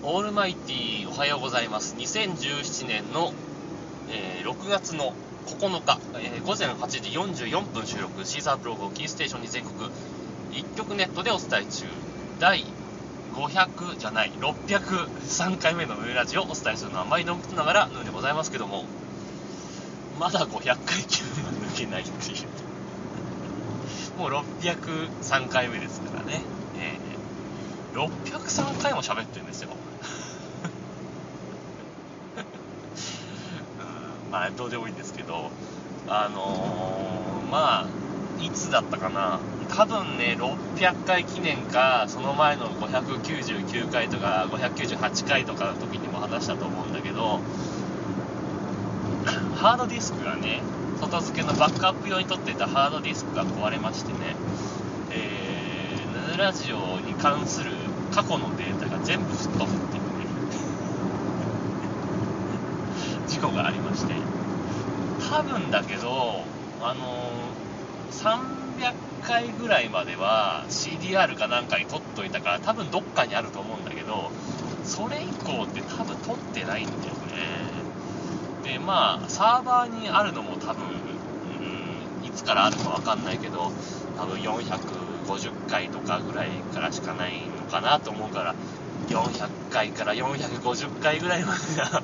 オールマイティおはようございます。2017年の、6月の9日、午前8時44分収録、シーサーブログをキーステーションに全国1局ネットでお伝え中、第500じゃない603回目のヌーラジオをお伝えするのは毎度ながらヌーでございますけども、まだ500回級が抜けないっていうもう603回目ですからね、603回も喋ってるんですよまあどうでもいいんですけど、まあいつだったかな、多分ね600回記念かその前の599回とか598回とかの時にも話したと思うんだけど、ハードディスクがね、外付けのバックアップ用に取っていたハードディスクが壊れましてね、ヌーラジオに関する過去のデータが全部吹っ飛ぶっていうね事故がありまして、多分だけど300回ぐらいまでは CDR かなんかに撮っといたから多分どっかにあると思うんだけど、それ以降って多分撮ってないんだよね。でまあサーバーにあるのも多分、いつからあるかわかんないけど、多分450回とかぐらいからしかないのかなと思うから、400回から450回ぐらいまでが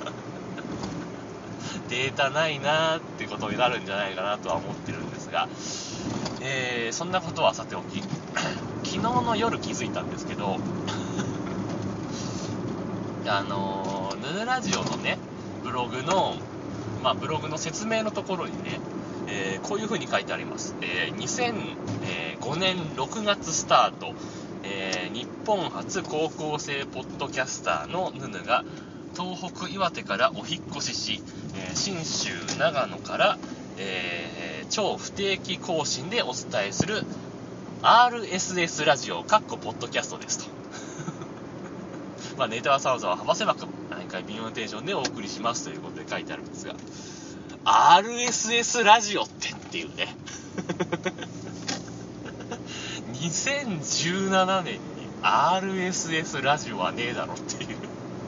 データないなーってことになるんじゃないかなとは思ってるんですが、そんなことはさておき昨日の夜気づいたんですけどヌーラジオのねブログの説明のところにね、こういう風に書いてあります。2005年6月スタート、日本初高校生ポッドキャスターのヌヌが東北岩手からお引越しし、信州長野から、超不定期更新でお伝えする RSS ラジオポッドキャストですとまあネタはさわざわ幅狭く毎回微妙なテンションでお送りしますということで書いてあるんですが、 RSS ラジオっていうね2017年に RSS ラジオはねえだろっていう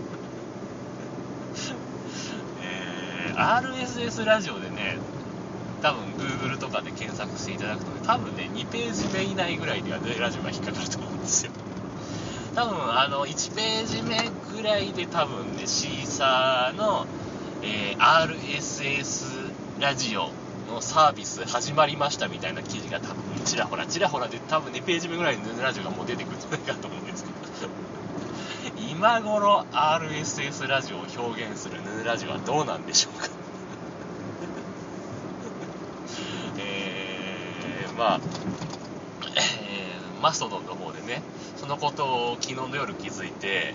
RSS ラジオでね、多分 Google とかで検索していただくとね、多分ね2ページ目以内ぐらいではラジオが引っかかると思うんですよ。多分1ページ目ぐらいで多分ねシーサーの、RSS ラジオのサービス始まりましたみたいな記事が多分ちらほらで多分2ページ目ぐらいでラジオがもう出てくるんじゃないかと思うんですけど今頃 RSS ラジオを表現するヌーラジオはどうなんでしょうかマストドンの方でねそのことを昨日の夜気づいて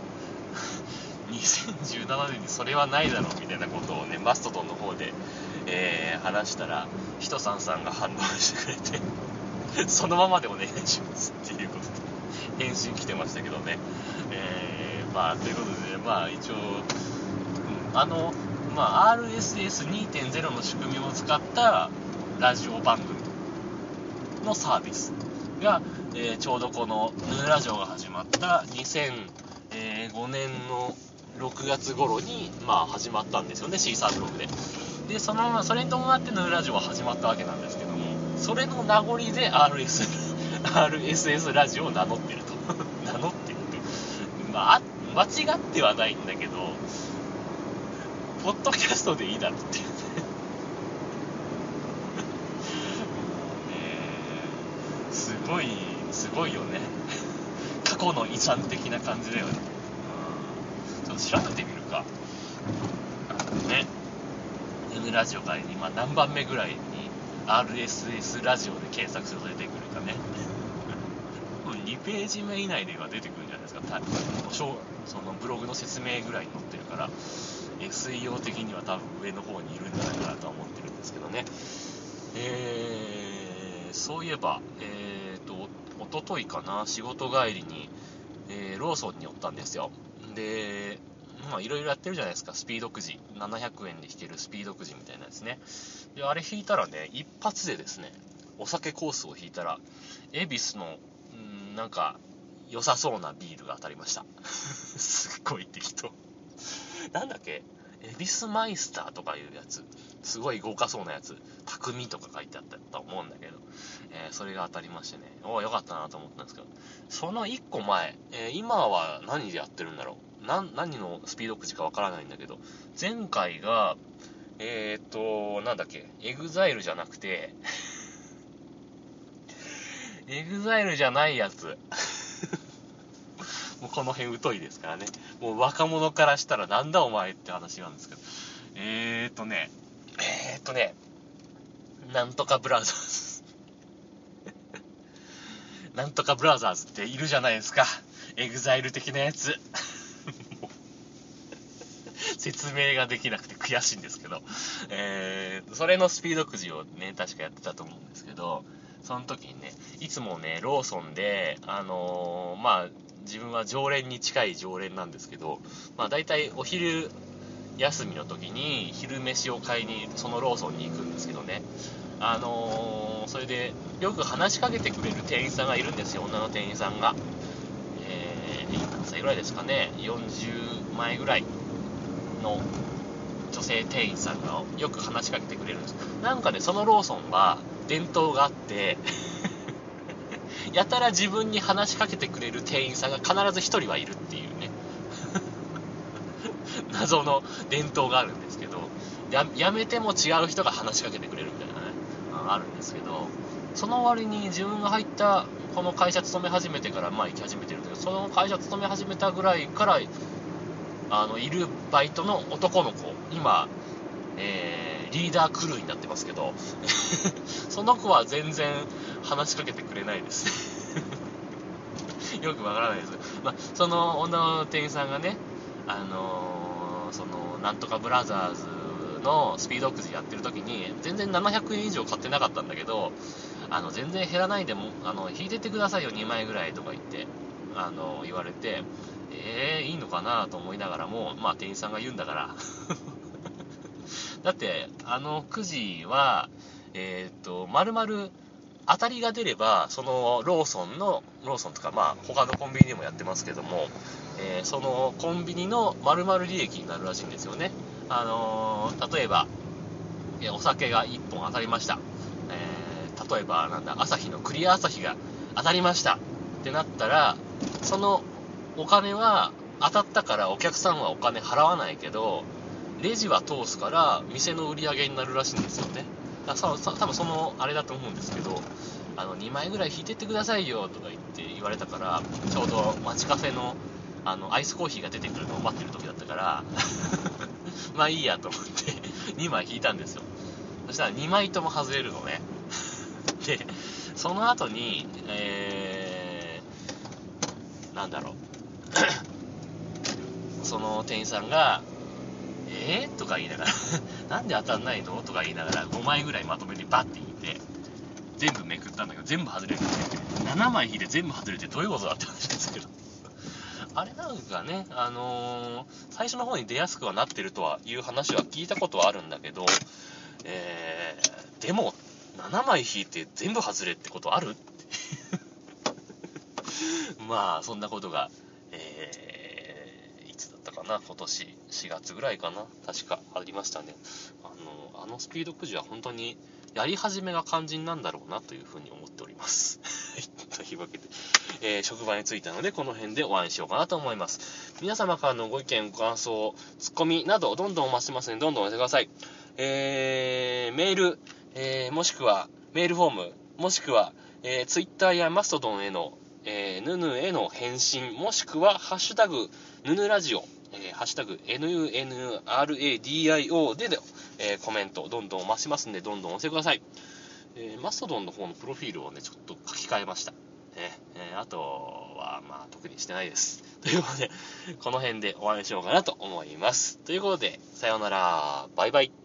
2017年にそれはないだろうみたいなことをねマストドンの方で、話したらひとさんさんが反応してくれてそのままでお願いしますっていうことで返信来てましたけどね、ということで、一応、RSS2.0 の仕組みを使ったラジオ番組のサービスが、ちょうどこのヌーラジオが始まった2005年の6月頃に、始まったんですよね、シーサーブログで。で、それに伴ってヌーラジオは始まったわけなんですけども、それの名残で RSS ラジオを名乗ってると。名乗ってると。間違ってはないんだけど、ポッドキャストでいいだろっていうね。すごいよね。過去の遺産的な感じだよね。ちょっと調べてみるか。ね。N ラジオから今何番目ぐらいに RSS ラジオで検索すると出てくるかね。2ページ目以内では出てくるんじゃないですか。そのブログの説明ぐらいに載ってるから、SEO 的には多分上の方にいるんじゃないかなとは思ってるんですけどね。そういえば、一昨日かな、仕事帰りに、ローソンに寄ったんですよ。で、いろいろやってるじゃないですか、スピードくじ。700円で引けるスピードくじみたいなやつね。で、あれ引いたらね、一発でですね、お酒コースを引いたら、恵比寿の、なんか、良さそうなビールが当たりました。すっごい適なんだっけ、エビスマイスターとかいうやつ、すごい豪華そうなやつ、匠とか書いてあったと思うんだけど、それが当たりましてね、よかったなと思ったんですけど、その1個前、今は何でやってるんだろう、何のスピードくじかわからないんだけど、前回がなんだっけ、エグザイルじゃなくてエグザイルじゃないやつもうこの辺疎いですからね、もう若者からしたらなんだお前って話なんですけど、なんとかブラザーズなんとかブラザーズっているじゃないですか、エグザイル的なやつ説明ができなくて悔しいんですけど、それのスピードくじをね、確かやってたと思うんですけど、その時にね、いつもね、ローソンで、自分は常連に近い常連なんですけど、大体お昼休みの時に昼飯を買いにそのローソンに行くんですけどね、それでよく話しかけてくれる店員さんがいるんですよ、女の店員さんが。何歳ぐらいですかね、40前ぐらいの女性店員さんがよく話しかけてくれるんです。なんかね、そのローソンは伝統があってやたら自分に話しかけてくれる店員さんが必ず一人はいるっていうね謎の伝統があるんですけど、やめても違う人が話しかけてくれるみたいなね、あるんですけど、その割に自分が入ったこの会社勤め始めてから、行き始めてるんだけど、その会社勤め始めたぐらいからいるバイトの男の子、今、リーダークルーになってますけどその子は全然話しかけてくれないですよくわからないです。その女の店員さんがね、そのなんとかブラザーズのスピードくじやってる時に全然700円以上買ってなかったんだけど、全然減らないでも引いてってくださいよ2枚ぐらいとか言って言われて、いいのかなと思いながらも、店員さんが言うんだからだってくじは丸々当たりが出れば、そのローソンとか他のコンビニでもやってますけども、そのコンビニの丸々利益になるらしいんですよね。例えばお酒が1本当たりました、例えば朝日のクリア朝日が当たりましたってなったら、そのお金は当たったからお客さんはお金払わないけど、レジは通すから店の売り上げになるらしいんですよね。多分そのあれだと思うんですけど、2枚ぐらい引いてってくださいよとか言われたから、ちょうど街カフェのアイスコーヒーが出てくるのを待ってる時だったからいいやと思って2枚引いたんですよ。そしたら2枚とも外れるのねでその後にその店員さんがとか言いながらなんで当たんないのとか言いながら5枚ぐらいまとめてバッて引いて全部めくったんだけど全部外れるって7枚引いて全部外れてどういうことだって話ですけどあれなんかね、最初の方に出やすくはなってるとはいう話は聞いたことはあるんだけど、でも7枚引いて全部外れってことあるってそんなことが、いつだったかな、今年4月ぐらいかな、確かありましたね。スピードくじは本当にやり始めが肝心なんだろうなというふうに思っておりますというわけで、職場に着いたのでこの辺でお会いしようかなと思います。皆様からのご意見ご感想ツッコミなどどんどんお待ちしてますのでどんどんお寄せください。メール、もしくはメールフォーム、もしくは、ツイッターやマストドンへのヌヌへの返信、もしくはハッシュタグヌヌラジオ、ハッシュタグ NUNRADIO でコメントどんどんお待ちしますんでどんどんお寄せください。マストドンの方のプロフィールをねちょっと書き換えました。あとは特にしてないです。ということでこの辺でお会いしようかなと思います。ということでさようなら、バイバイ。